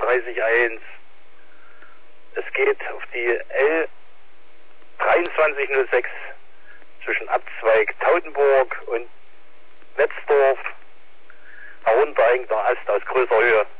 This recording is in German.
31.1. Es geht auf die L 2306 zwischen Abzweig Tautenburg und Netzdorf. Herunterhängender Ast aus größer Höhe.